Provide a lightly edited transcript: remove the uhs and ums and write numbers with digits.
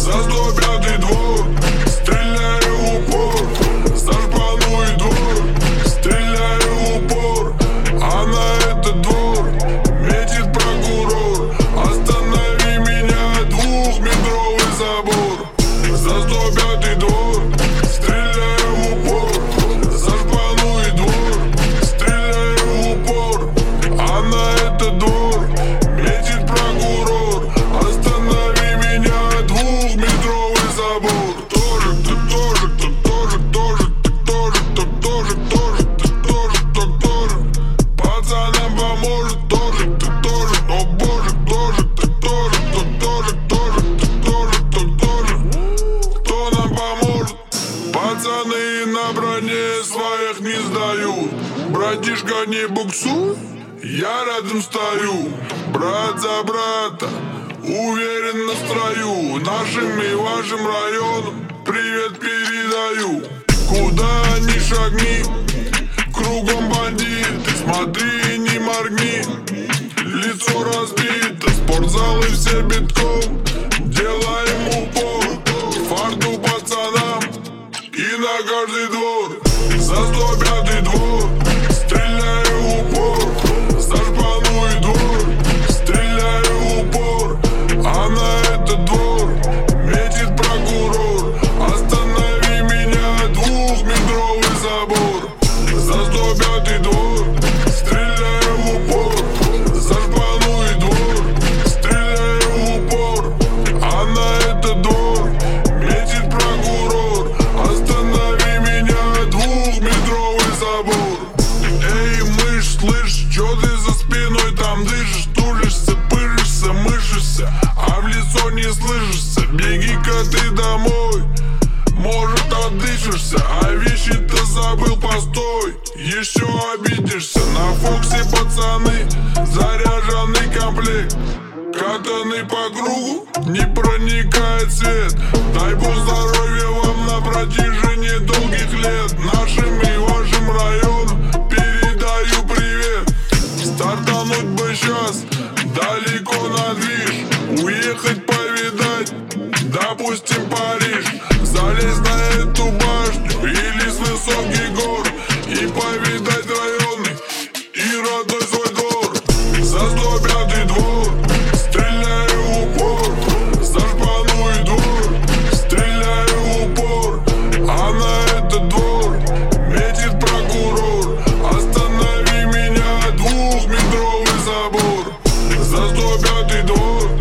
За 105-й двор стреляю в упор. За шпану и двор стреляю в упор. А на этот двор метит прокурор. Останови меня, двухметровый забор. За 105-й двор стреляю в упор. За шпану и двор стреляю в упор. А на этот двор метит прокурор. Останови меня, двухметровый забор. Тоже, ты тоже, ты тоже, тоже, ты тоже, ты тоже, тоже, ты тоже, ты тоже. Пацанам поможет тоже, ты тоже, о боже, тоже, ты тоже, ты тоже, тоже, ты тоже, ты тоже. Кто нам поможет? Пацаны на броне своих не сдают. Братишка, не буксуй, я рядом стою. Брат за брата, уверен на строю. Нашим и вашим районам привет передаю. Куда ни шагни, кругом бандиты. Смотри, не моргни, лицо разбито. Спортзалы все битком, делаем упор. Фарту пацанам и на каждый двор. За 105-й двор стреляю в упор. За шпану и двор стреляю в упор. А на этот двор метит прокурор. Останови меня, двухметровый забор. За 105-й двор стреляю в упор. За шпану и двор стреляю в упор. А на этот двор метит прокурор. Останови меня, двухметровый забор. Эй, мышь, слышь, чё ты за спиной там дышишь? Тужишься, пыжишься, мышишься, а в лицо не слышишься. Беги-ка ты домой, может отдышишься. А вещи-то забыл, постой, еще обидишься. На Фоксе пацаны, заряженный комплект. Катаны по кругу, не проникает свет. Дай бог здоровья вам на протяжении долгих лет. Нашим и вашим районам передаю привет. Стартануть бы сейчас, далеко на движ. Уехать повидать, допустим, Париж. Залезть на эту башню или с высоких гор и повидать районы и родной свой двор. За 105-й двор стреляю в упор. За шпану и двор стреляю в упор. А на этот двор метит прокурор. Останови меня, двухметровый забор. За 105-й двор